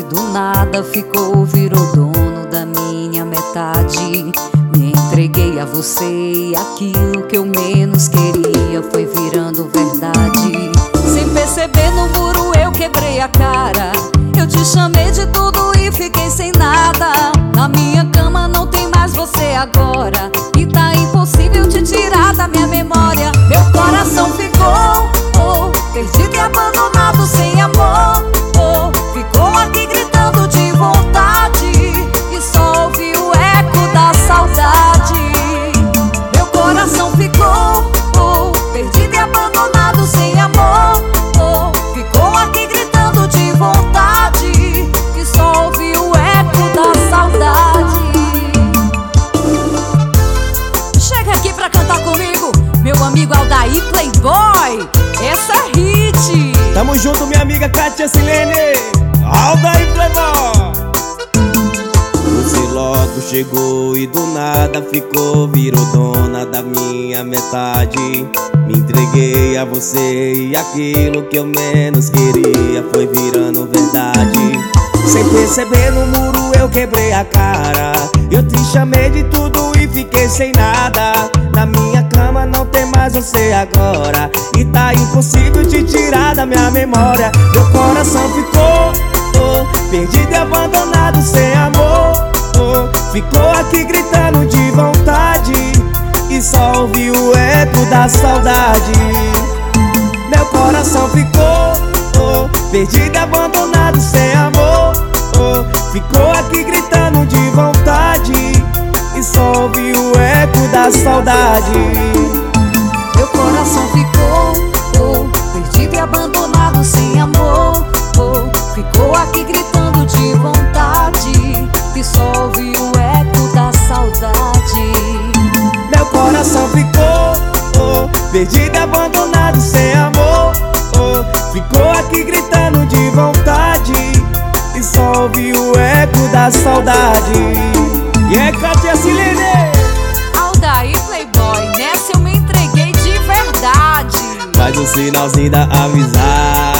do nada ficou, virou dono da minha metade. Me entreguei a você e aquilo que eu menos queria foi virando verdade. Sem perceber, no muro eu quebrei a cara. Eu te chamei de tudo e fiquei sem nada. Na minha cama não tem mais você agora, e tá impossível te tirar da minha memória. Meu coração ficou perdido e abandonado, sem amor. Ficou aqui gritando de vontade e só ouvi o eco da saudade. Meu coração ficou perdido e abandonado, sem amor. Ficou aqui gritando de vontade e só ouvi o eco da saudade. Chega aqui pra cantar comigo, meu amigo Aldair Playboy. Essa é hit. Tamo junto, minha amiga Kátia Silene, Aldair Playboy. Você logo chegou e do nada ficou, virou dona da minha metade. Me entreguei a você e aquilo que eu menos queria foi virando verdade. Sem perceber, no muro eu quebrei a cara. Eu te chamei de tudo e fiquei sem nada. Na minha cama não tem mais você agora, e tá impossível te tirar da minha memória. Meu coração ficou perdido e abandonado, sem amor. Ficou aqui gritando de vontade e só ouvi o eco da saudade. Meu coração ficou perdido e abandonado, sem amor. Ficou aqui gritando de vontade e só ouvi o eco da saudade. Meu coração ficou perdido e abandonado, sem amor. Ficou aqui gritando de vontade e só ouvi o eco da saudade. Meu coração ficou perdido e abandonado, sem amor. Ficou aqui gritando de vontade e só ouvi o eco da saudade. E é Kátia Silene, Aldair Playboy, nessa eu me entreguei de verdade. faz o sinalzinho da amizade.